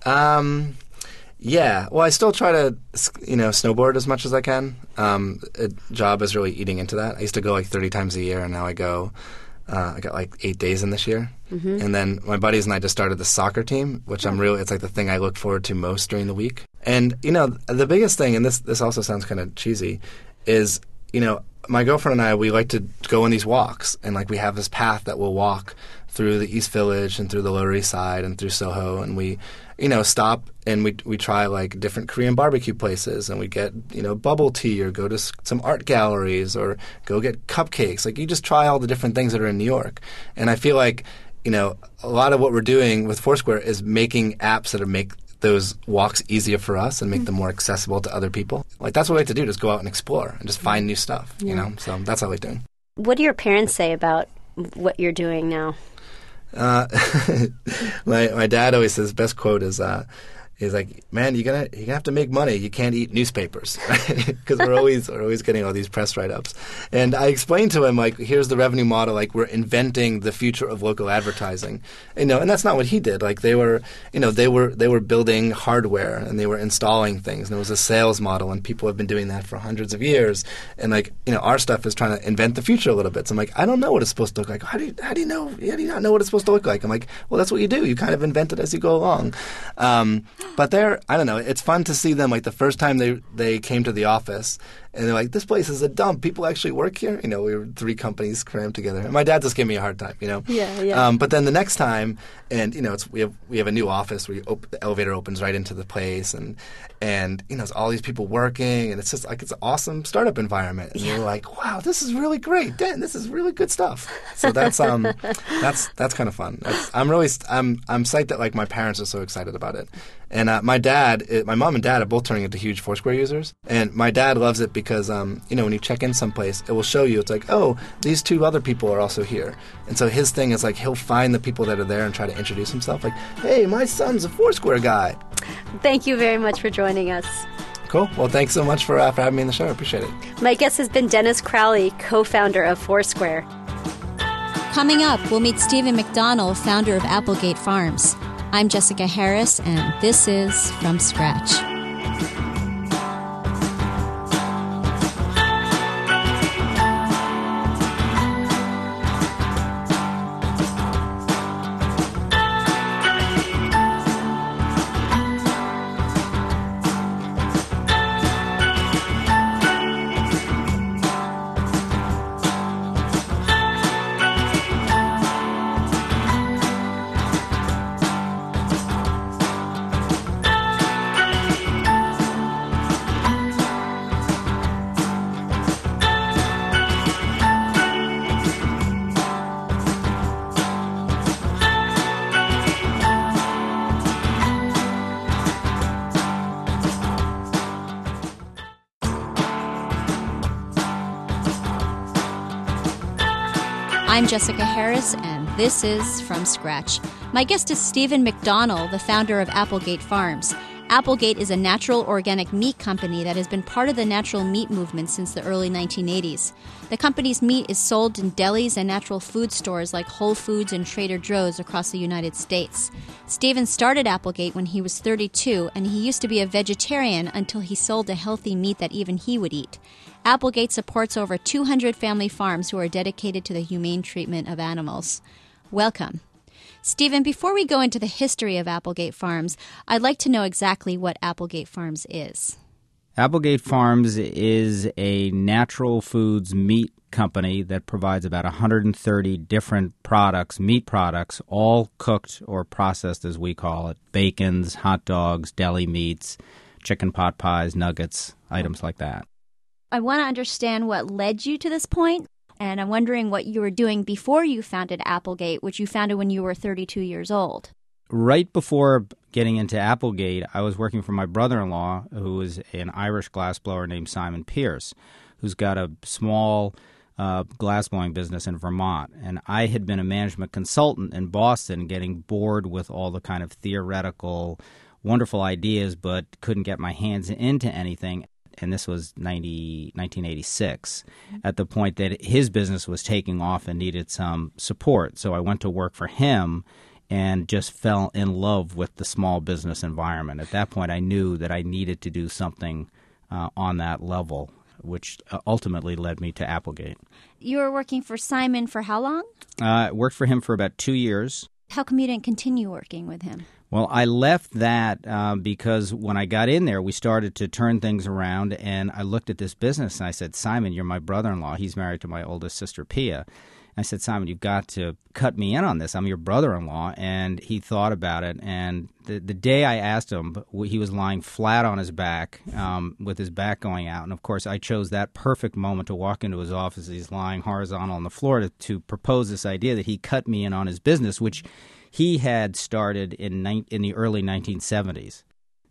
B: Um... Yeah. Well, I still try to, you know, snowboard as much as I can. Um, a job is really eating into that. I used to go like thirty times a year, and now I go, uh, I got like eight days in this year. Mm-hmm. And then my buddies and I just started the soccer team, which I'm really, it's like the thing I look forward to most during the week. And, you know, the biggest thing, and this, this also sounds kind of cheesy, is, you know, my girlfriend and I, we like to go on these walks, and like we have this path that we'll walk through the East Village and through the Lower East Side and through Soho, and we, you know, stop and we we try like different Korean barbecue places, and we get, you know, bubble tea or go to some art galleries or go get cupcakes. Like, you just try all the different things that are in New York. And I feel like you know, a lot of what we're doing with Foursquare is making apps that are make those walks easier for us and make them more accessible to other people. Like, that's what we like to do, just go out and explore and just find new stuff, yeah. you know? So that's what I like doing.
A: What do your parents say about what you're doing now?
B: Uh, my my dad always says, best quote is, uh, he's like, man, you're gonna you have to make money. You can't eat newspapers, because we're always we're always getting all these press write-ups. And I explained to him, like, here's the revenue model. Like, we're inventing the future of local advertising, you know. And that's not what he did. Like, they were, you know, they were they were building hardware and they were installing things. And it was a sales model, and people have been doing that for hundreds of years. And like, you know, our stuff is trying to invent the future a little bit. So I'm like, I don't know what it's supposed to look like. How do you how do you know? How do you not know what it's supposed to look like? I'm like, well, that's what you do. You kind of invent it as you go along. Um, But they're, I don't know, it's fun to see them, like, the first time they they came to the office, and they're like, this place is a dump. People actually work here? You know, we were three companies crammed together. And my dad just gave me a hard time, you know.
A: Yeah, yeah.
B: Um, but then the next time, and, you know, it's we have we have a new office where you op- the elevator opens right into the place, and, and you know, it's all these people working, and it's just, like, it's an awesome startup environment. And yeah. you're like, wow, this is really great. Dan, this is really good stuff. So that's um that's that's kind of fun. That's, I'm really, I'm, I'm psyched that, like, my parents are so excited about it. And uh, my dad, it, my mom and dad are both turning into huge Foursquare users. And my dad loves it because, um, you know, when you check in someplace, it will show you, it's like, oh, these two other people are also here. And so his thing is, like, he'll find the people that are there and try to introduce himself. Like, hey, my son's a Foursquare guy.
A: Thank you very much for joining us.
B: Cool. Well, thanks so much for, uh, for having me on the show. I appreciate it.
A: My guest has been Dennis Crowley, co-founder of Foursquare.
C: Coming up, we'll meet Stephen McDonnell, founder of Applegate Farms. I'm Jessica Harris, and this is From Scratch. I'm Jessica Harris, and this is From Scratch. My guest is Stephen McDonnell, the founder of Applegate Farms. Applegate is a natural organic meat company that has been part of the natural meat movement since the early nineteen eighties. The company's meat is sold in delis and natural food stores like Whole Foods and Trader Joe's across the United States. Stephen started Applegate when he was thirty-two, and he used to be a vegetarian until he sold a healthy meat that even he would eat. Applegate supports over two hundred family farms who are dedicated to the humane treatment of animals. Welcome. Stephen, before we go into the history of Applegate Farms, I'd like to know exactly what Applegate Farms is.
D: Applegate Farms is a natural foods meat company that provides about one hundred thirty different products, meat products, all cooked or processed, as we call it. Bacons, hot dogs, deli meats, chicken pot pies, nuggets, items like that.
C: I want to understand what led you to this point, and I'm wondering what you were doing before you founded Applegate, which you founded when you were thirty-two years old.
D: Right before getting into Applegate, I was working for my brother-in-law, who is an Irish glassblower named Simon Pierce, who's got a small uh, glassblowing business in Vermont. And I had been a management consultant in Boston, getting bored with all the kind of theoretical, wonderful ideas, but couldn't get my hands into anything. And this was nineteen eighty-six, at the point that his business was taking off and needed some support. So I went to work for him and just fell in love with the small business environment. At that point, I knew that I needed to do something uh, on that level, which ultimately led me to Applegate.
C: You were working for Simon for how long?
D: Uh, I worked for him for about two years.
C: How come you didn't continue working with him?
D: Well, I left that uh, because when I got in there, we started to turn things around, and I looked at this business, and I said, Simon, you're my brother-in-law. He's married to my oldest sister, Pia. I said, Simon, you've got to cut me in on this. I'm your brother-in-law. And he thought about it. And the, the day I asked him, he was lying flat on his back um, with his back going out. And, of course, I chose that perfect moment to walk into his office. He's lying horizontal on the floor to, to propose this idea that he cut me in on his business, which he had started in, ni- in the early nineteen seventies.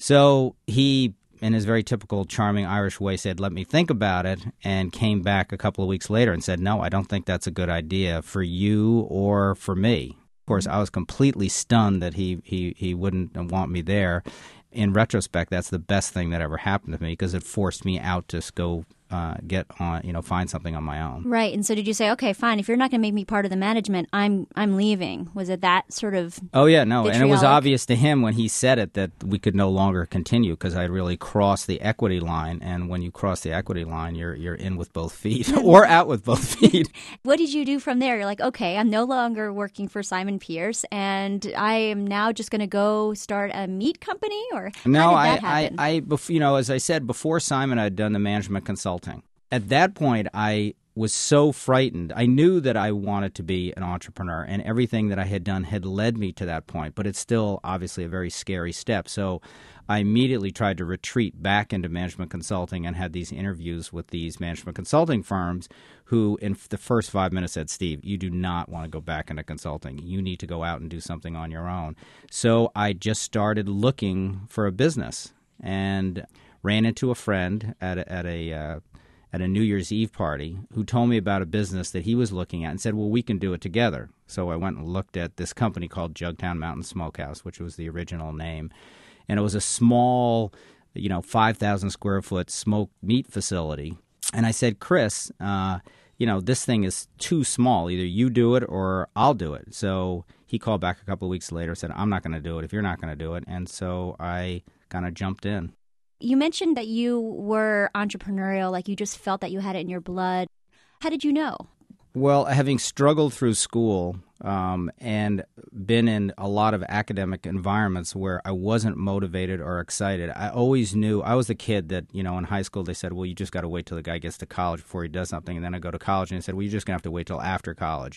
D: So he, in his very typical charming Irish way, said, let me think about it, and came back a couple of weeks later and said, no, I don't think that's a good idea for you or for me. Of course, I was completely stunned that he, he, he wouldn't want me there. In retrospect, that's the best thing that ever happened to me because it forced me out to go uh, get on, you know, find something on my own.
C: Right. And so did you say, okay, fine, if you're not going to make me part of the management, I'm I'm leaving? Was it that sort of
D: Oh, yeah, no.
C: vitriolic?
D: And it was obvious to him when he said it that we could no longer continue because I really crossed the equity line. And when you cross the equity line, you're you're in with both feet or out with both feet.
C: What did you do from there? You're like, okay, I'm no longer working for Simon Pierce, and I am now just going to go start a meat company? Or
D: No,
C: how did
D: I,
C: that happen?
D: I, I, bef- you know, as I said, before Simon, I'd done the management consulting. At that point, I was so frightened. I knew that I wanted to be an entrepreneur, and everything that I had done had led me to that point, but it's still obviously a very scary step. So I immediately tried to retreat back into management consulting and had these interviews with these management consulting firms who in the first five minutes said, Steve, you do not want to go back into consulting. You need to go out and do something on your own. So I just started looking for a business and ran into a friend at a, at a uh, at a New Year's Eve party who told me about a business that he was looking at and said, well, we can do it together. So I went and looked at this company called Jugtown Mountain Smokehouse, which was the original name. And it was a small, you know, five thousand square foot smoked meat facility. And I said, Chris, uh, you know, this thing is too small. Either you do it or I'll do it. So he called back a couple of weeks later and said, I'm not going to do it if you're not going to do it. And so I kind of jumped in.
C: You mentioned that you were entrepreneurial, like you just felt that you had it in your blood. How did you know?
D: Well, having struggled through school um, and been in a lot of academic environments where I wasn't motivated or excited, I always knew I was the kid that, you know, in high school they said, well, you just got to wait till the guy gets to college before he does something. And then I go to college and they said, well, you're just going to have to wait till after college.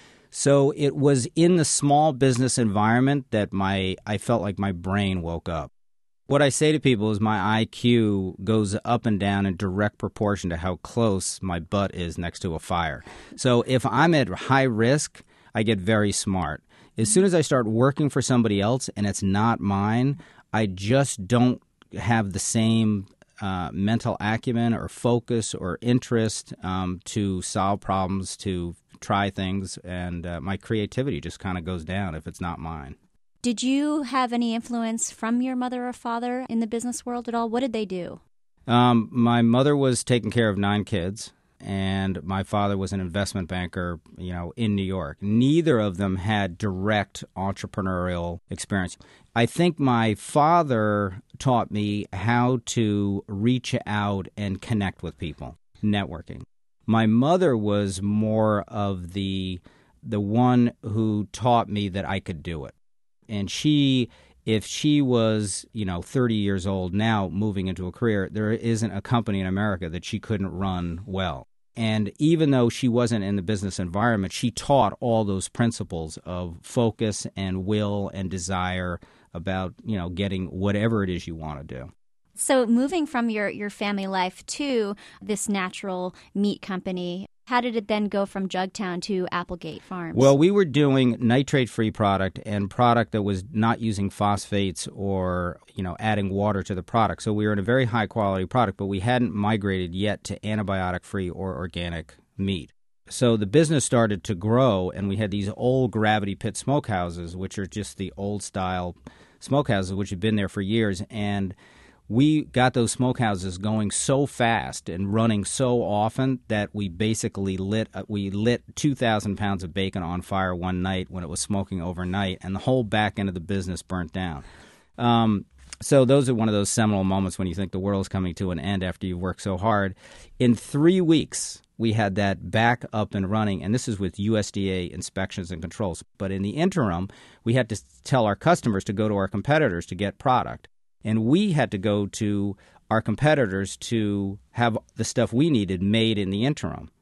D: So it was in the small business environment that my I felt like my brain woke up. What I say to people is my I Q goes up and down in direct proportion to how close my butt is next to a fire. So if I'm at high risk, I get very smart. As soon as I start working for somebody else and it's not mine, I just don't have the same uh, mental acumen or focus or interest um, to solve problems, to try things, and uh, my creativity just kind of goes down if it's not mine.
C: Did you have any influence from your mother or father in the business world at all? What did they do?
D: Um, my mother was taking care of nine kids, and my father was an investment banker, you know, in New York. Neither of them had direct entrepreneurial experience. I think my father taught me how to reach out and connect with people, networking. My mother was more of the the one who taught me that I could do it. And she, if she was, you know, thirty years old now moving into a career, there isn't a company in America that she couldn't run well. And even though she wasn't in the business environment, she taught all those principles of focus and will and desire about, you know, getting whatever it is you want to do.
C: So moving from your, your family life to this natural meat company, how did it then go from Jugtown to Applegate Farms?
D: Well, we were doing nitrate-free product and product that was not using phosphates or, you know, adding water to the product. So we were in a very high-quality product, but we hadn't migrated yet to antibiotic-free or organic meat. So the business started to grow, and we had these old gravity pit smokehouses, which are just the old-style smokehouses, which had been there for years, and we got those smokehouses going so fast and running so often that we basically lit uh, we lit two thousand pounds of bacon on fire one night when it was smoking overnight, and the whole back end of the business burnt down. Um, so those are one of those seminal moments when you think the world's coming to an end after you've worked so hard. In three weeks, we had that back up and running, and this is with U S D A inspections and controls. But in the interim, we had to tell our customers to go to our competitors to get product. And we had to go to our competitors to have the stuff we needed made in the interim.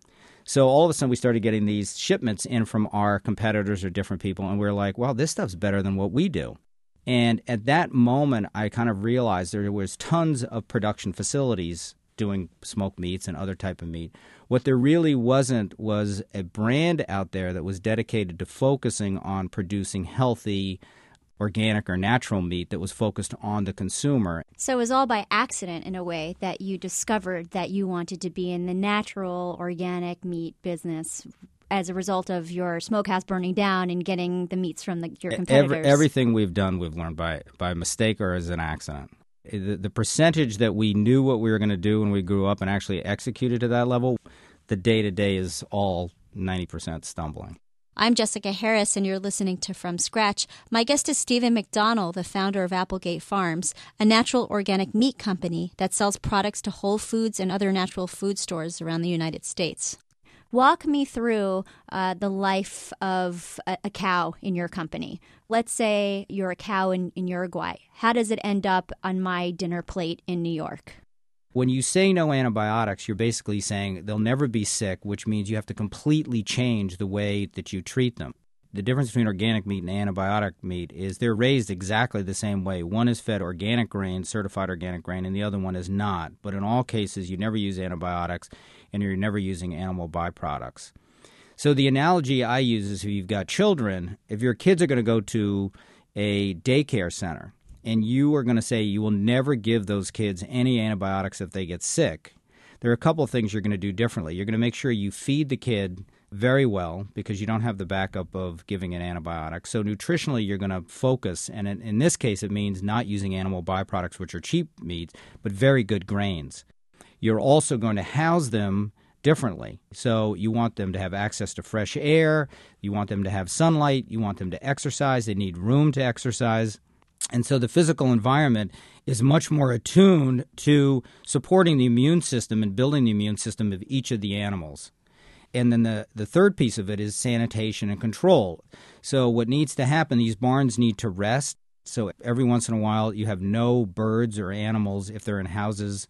D: So all of a sudden we started getting these shipments in from our competitors or different people, and we we're like, well, this stuff's better than what we do. And at that moment, I kind of realized there was tons of production facilities doing smoked meats and other type of meat. What there really wasn't was a brand out there that was dedicated to focusing on producing healthy, organic or natural meat that was focused on the consumer.
C: So it was all by accident, in a way, that you discovered that you wanted to be in the natural, organic meat business as a result of your smokehouse burning down and getting the meats from the, your competitors.
D: Every, everything we've done, we've learned by, by mistake or as an accident. The, the percentage that we knew what we were going to do when we grew up and actually executed to that level, the day-to-day is all ninety percent stumbling.
C: I'm Jessica Harris, and you're listening to From Scratch. My guest is Stephen McDonell, the founder of Applegate Farms, a natural organic meat company that sells products to Whole Foods and other natural food stores around the United States. Walk me through uh, the life of a, a cow in your company. Let's say you're a cow in, in Uruguay. How does it end up on my dinner plate in New York?
D: When you say no antibiotics, you're basically saying they'll never be sick, which means you have to completely change the way that you treat them. The difference between organic meat and antibiotic meat is they're raised exactly the same way. One is fed organic grain, certified organic grain, and the other one is not. But in all cases, you never use antibiotics, and you're never using animal byproducts. So the analogy I use is if you've got children, if your kids are going to go to a daycare center, and you are going to say you will never give those kids any antibiotics if they get sick, there are a couple of things you're going to do differently. You're going to make sure you feed the kid very well because you don't have the backup of giving an antibiotic. So nutritionally, you're going to focus, and in, in this case, it means not using animal byproducts, which are cheap meats, but very good grains. You're also going to house them differently. So you want them to have access to fresh air. You want them to have sunlight. You want them to exercise. They need room to exercise. And so the physical environment is much more attuned to supporting the immune system and building the immune system of each of the animals. And then the, the third piece of it is sanitation and control. So what needs to happen, these barns need to rest. So every once in a while you have no birds or animals if they're in houses,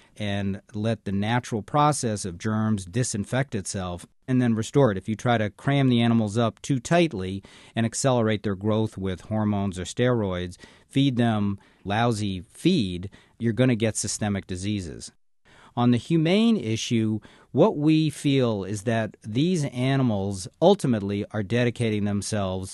D: and let the natural process of germs disinfect itself and then restore it. If you try to cram the animals up too tightly and accelerate their growth with hormones or steroids, feed them lousy feed, you're going to get systemic diseases. On the humane issue, what we feel is that these animals ultimately are dedicating themselves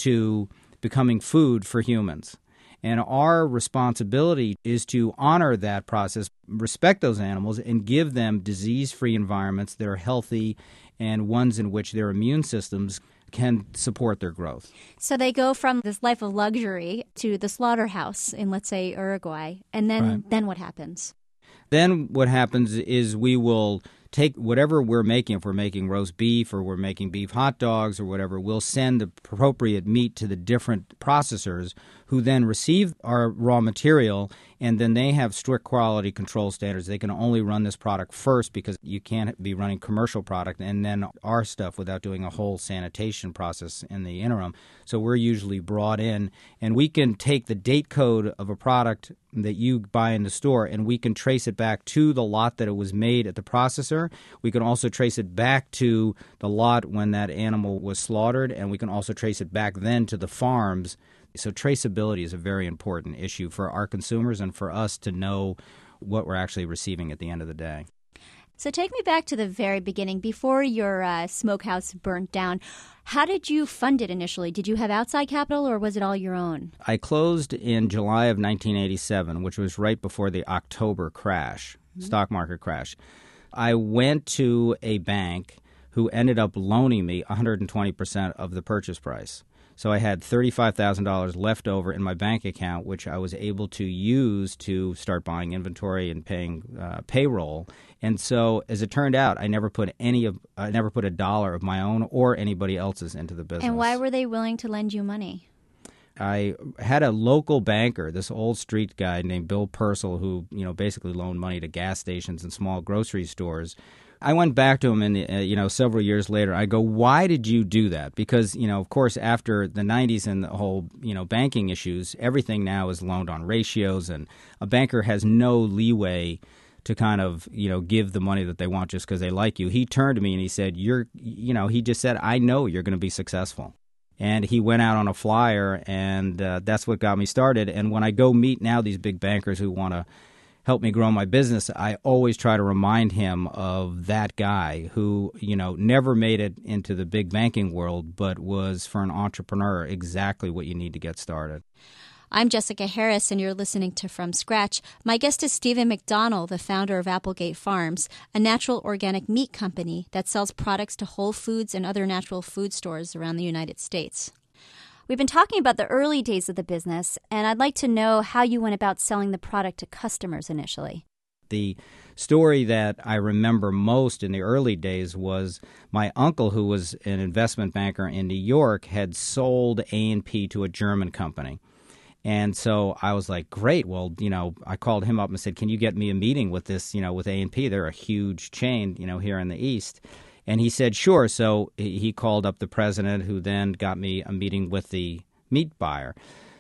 D: to becoming food for humans. And our responsibility is to honor that process, respect those animals, and give them disease-free environments that are healthy and ones in which their immune systems can support their growth.
C: So they go from this life of luxury to the slaughterhouse in, let's say, Uruguay. And then,
D: Right.
C: then what happens?
D: Then what happens is we will take whatever we're making, if we're making roast beef or we're making beef hot dogs or whatever, we'll send the appropriate meat to the different processors who then receive our raw material, and then they have strict quality control standards. They can only run this product first because you can't be running commercial product and then our stuff without doing a whole sanitation process in the interim. So we're usually brought in, and we can take the date code of a product that you buy in the store, and we can trace it back to the lot that it was made at the processor. We can also trace it back to the lot when that animal was slaughtered, and we can also trace it back then to the farms. So traceability is a very important issue for our consumers and for us to know what we're actually receiving at the end of the day.
C: So take me back to the very beginning, before your uh, smokehouse burnt down. How did you fund it initially? Did you have outside capital, or was it all your own?
D: I closed in July of nineteen eighty-seven, which was right before the October crash, mm-hmm. stock market crash. I went to a bank who ended up loaning me one hundred twenty percent of the purchase price. So I had thirty-five thousand dollars left over in my bank account, which I was able to use to start buying inventory and paying uh, payroll. And so, as it turned out, I never put any of I never put a dollar of my own or anybody else's into the business.
C: And why were they willing to lend you money?
D: I had a local banker, this old street guy named Bill Purcell, who you know basically loaned money to gas stations and small grocery stores. I went back to him, and uh, you know, several years later, I go, "Why did you do that?" Because you know, of course, after the nineties and the whole you know banking issues, everything now is loaned on ratios, and a banker has no leeway to kind of, you know, give the money that they want just because they like you. He turned to me and he said, you're, you know, he just said, I know you're going to be successful. And he went out on a flyer, and uh, that's what got me started. And when I go meet now these big bankers who want to help me grow my business, I always try to remind him of that guy who, you know, never made it into the big banking world, but was, for an entrepreneur, exactly what you need to get started.
C: I'm Jessica Harris, and you're listening to From Scratch. My guest is Stephen McDonell, the founder of Applegate Farms, a natural organic meat company that sells products to Whole Foods and other natural food stores around the United States. We've been talking about the early days of the business, and I'd like to know how you went about selling the product to customers initially.
D: The story that I remember most in the early days was my uncle, who was an investment banker in New York, had sold A and P to a German company. And so I was like, great. Well, you know, I called him up and said, can you get me a meeting with this, you know, with A and P? They're a huge chain, you know, here in the East. And he said, sure. So he called up the president, who then got me a meeting with the meat buyer.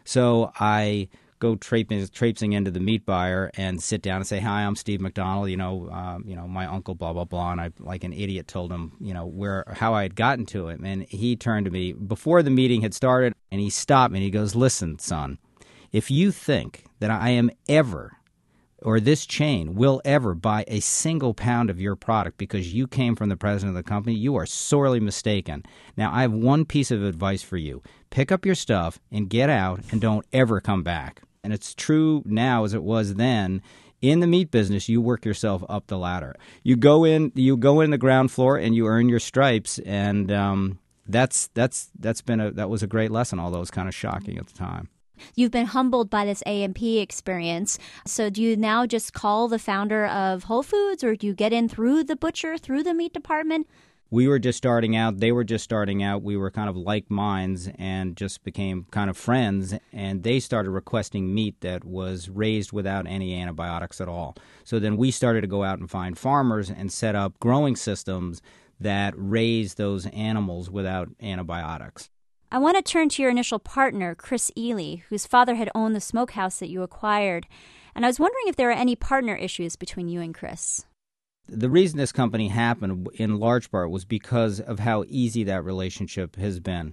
D: So I go traipsing, traipsing into the meat buyer and sit down and say, hi, I'm Steve McDonell, you know, um, you know, my uncle, blah, blah, blah. And I, like an idiot, told him, you know, where, how I had gotten to him. And he turned to me before the meeting had started, and he stopped me and he goes, listen, son, if you think that I am ever, or this chain will ever buy a single pound of your product because you came from the president of the company, you are sorely mistaken. Now, I have one piece of advice for you. Pick up your stuff and get out, and don't ever come back. And it's true now as it was then. In the meat business, you work yourself up the ladder. You go in, you go in the ground floor, and you earn your stripes. And um, that's that's that's been a that was a great lesson, although it was kind of shocking at the time.
C: You've been humbled by this A and P experience. So do you now just call the founder of Whole Foods, or do you get in through the butcher, through the meat department?
D: We were just starting out. They were just starting out. We were kind of like minds and just became kind of friends. And they started requesting meat that was raised without any antibiotics at all. So then we started to go out and find farmers and set up growing systems that raise those animals without antibiotics.
C: I want to turn to your initial partner, Chris Ely, whose father had owned the smokehouse that you acquired. And I was wondering if there are any partner issues between you and Chris.
D: The reason this company happened, in large part, was because of how easy that relationship has been.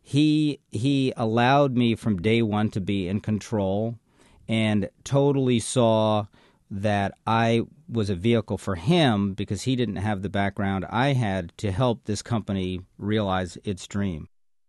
D: He he allowed me from day one to be in control and totally saw that I was a vehicle for him because he didn't have the background I had to help this company realize its dream.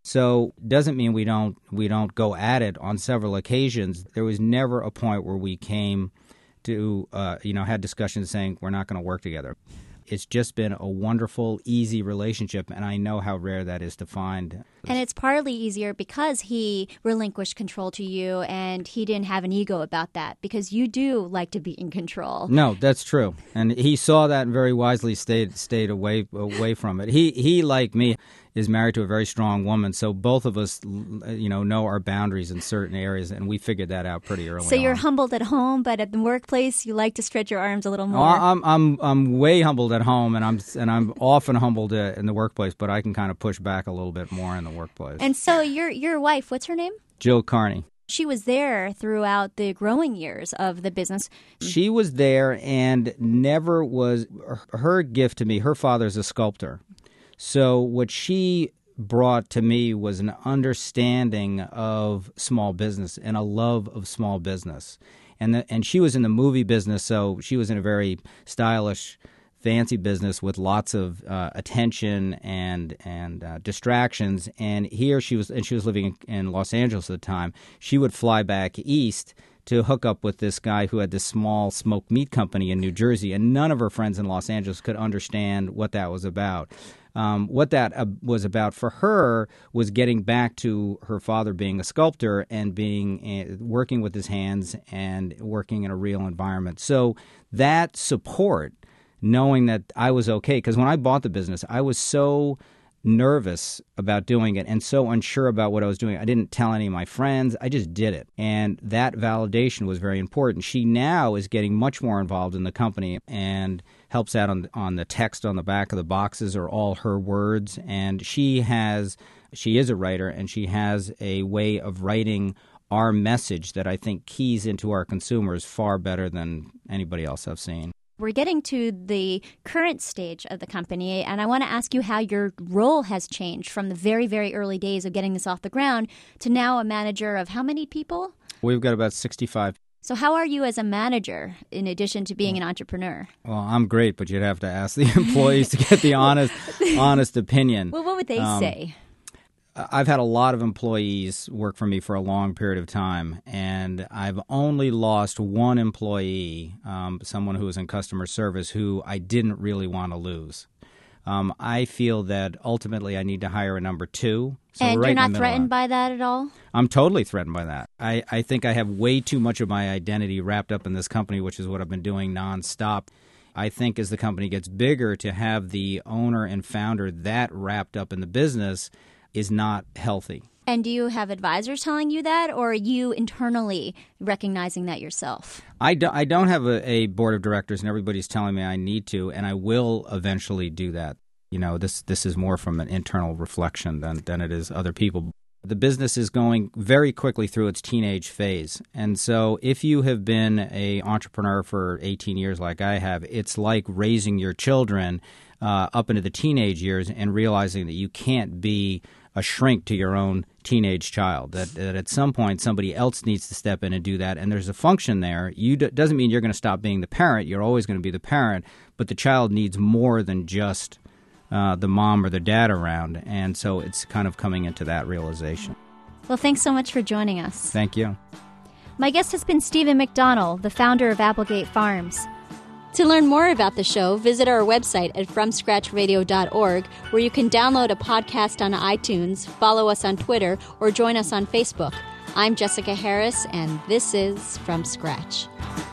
D: So doesn't mean we don't we don't go at it on several occasions. There was never a point where we came to, uh, you know, had discussions saying we're not going to work together. It's just been a wonderful, easy relationship, and I know how rare that is to find.
C: And it's partly easier because he relinquished control to you, and he didn't have an ego about that, because you do like to be in control.
D: No, that's true. And he saw that and very wisely stayed stayed away away from it. He, he like me, is married to a very strong woman, so both of us, you know, know our boundaries in certain areas, and we figured that out pretty early on.
C: So you're humbled at home, but at the workplace, you like to stretch your arms a little more.
D: Oh, I'm I'm I'm way humbled at home, and I'm and I'm often humbled uh, in the workplace, but I can kind of push back a little bit more in the workplace.
C: And so your your wife, what's her name?
D: Jill Carney.
C: She was there throughout the growing years of the business.
D: She was there and never was – her gift to me, her father's a sculptor. So what she brought to me was an understanding of small business and a love of small business. And the, and she was in the movie business, so she was in a very stylish, fancy business with lots of uh, attention and and uh, distractions. And here she was, and she was living in, in Los Angeles at the time. She would fly back east to hook up with this guy who had this small smoked meat company in New Jersey, and none of her friends in Los Angeles could understand what that was about. Um, what that uh, was about for her was getting back to her father being a sculptor and being uh, working with his hands and working in a real environment. So that support, knowing that I was okay, because when I bought the business, I was so nervous about doing it and so unsure about what I was doing. I didn't tell any of my friends. I just did it. And that validation was very important. She now is getting much more involved in the company and helps out on on the text on the back of the boxes are all her words. And she has she is a writer, and she has a way of writing our message that I think keys into our consumers far better than anybody else I've seen.
C: We're getting to the current stage of the company, and I want to ask you how your role has changed from the very, very early days of getting this off the ground to now a manager of how many people?
D: We've got about sixty-five.
C: So how are you as a manager in addition to being an entrepreneur?
D: Well, I'm great, but you'd have to ask the employees to get the honest honest opinion.
C: Well, what would they
D: um,
C: say?
D: I've had a lot of employees work for me for a long period of time, and I've only lost one employee, um, someone who was in customer service, who I didn't really want to lose. Um, I feel that ultimately I need to hire a number two. So
C: and
D: right
C: you're not
D: in
C: threatened by that at all?
D: I'm totally threatened by that. I, I think I have way too much of my identity wrapped up in this company, which is what I've been doing nonstop. I think as the company gets bigger, to have the owner and founder that wrapped up in the business is not healthy.
C: And do you have advisors telling you that, or are you internally recognizing that yourself?
D: I, do, I don't have a, a board of directors, and everybody's telling me I need to, and I will eventually do that. You know, this this is more from an internal reflection than, than it is other people. The business is going very quickly through its teenage phase. And so if you have been an entrepreneur for eighteen years like I have, it's like raising your children uh, up into the teenage years and realizing that you can't be a shrink to your own teenage child, that, that at some point somebody else needs to step in and do that. And there's a function there. You d- doesn't mean you're going to stop being the parent. You're always going to be the parent. But the child needs more than just uh, the mom or the dad around. And so it's kind of coming into that realization.
C: Well, thanks so much for joining us.
D: Thank you.
C: My guest has been Stephen McDonell, the founder of Applegate Farms. To learn more about the show, visit our website at from scratch radio dot org, where you can download a podcast on iTunes, follow us on Twitter, or join us on Facebook. I'm Jessica Harris, and this is From Scratch.